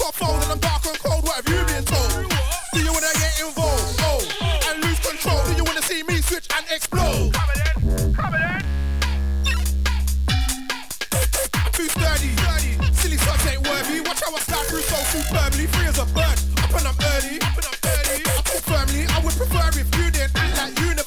got phones and I'm dark and cold, what have you been told? Do you wanna get involved? Oh, and lose control? Do you wanna see me switch and explode? Come in. Too sturdy, silly sucks ain't worthy. Watch how I slide through so superbly. Free as a bird, up and I'm early. I talk firmly, I would prefer if you didn't act like you know.